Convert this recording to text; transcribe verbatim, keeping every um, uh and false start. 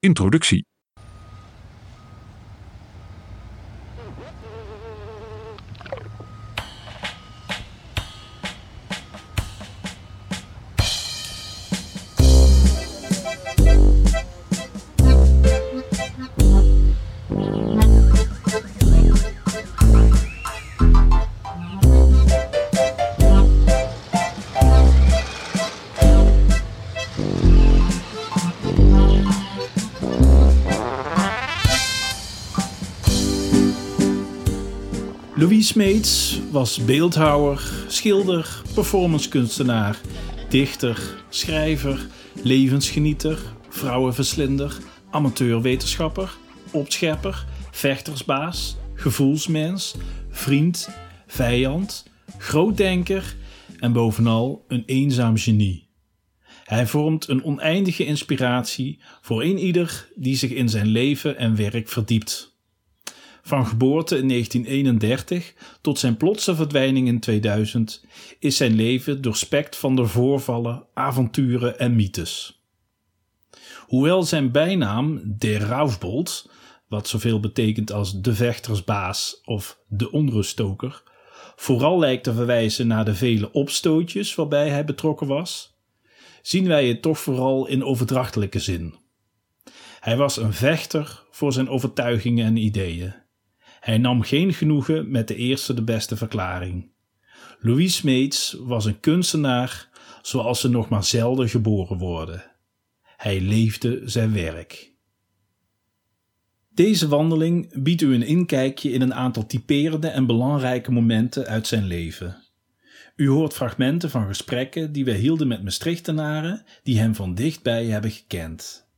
Introductie. Louis Smeets was beeldhouwer, schilder, performancekunstenaar, dichter, schrijver, levensgenieter, vrouwenverslinder, amateurwetenschapper, opschepper, vechtersbaas, gevoelsmens, vriend, vijand, grootdenker en bovenal een eenzaam genie. Hij vormt een oneindige inspiratie voor een ieder die zich in zijn leven en werk verdiept. Van geboorte in negentien eenendertig tot zijn plotse verdwijning in tweeduizend is zijn leven doorspekt van de voorvallen, avonturen en mythes. Hoewel zijn bijnaam Der Raufbold, wat zoveel betekent als de vechtersbaas of de onruststoker, vooral lijkt te verwijzen naar de vele opstootjes waarbij hij betrokken was, zien wij het toch vooral in overdrachtelijke zin. Hij was een vechter voor zijn overtuigingen en ideeën. Hij nam geen genoegen met de eerste de beste verklaring. Louis Smeets was een kunstenaar zoals ze nog maar zelden geboren worden. Hij leefde zijn werk. Deze wandeling biedt u een inkijkje in een aantal typerende en belangrijke momenten uit zijn leven. U hoort fragmenten van gesprekken die wij hielden met Maastrichtenaren die hem van dichtbij hebben gekend.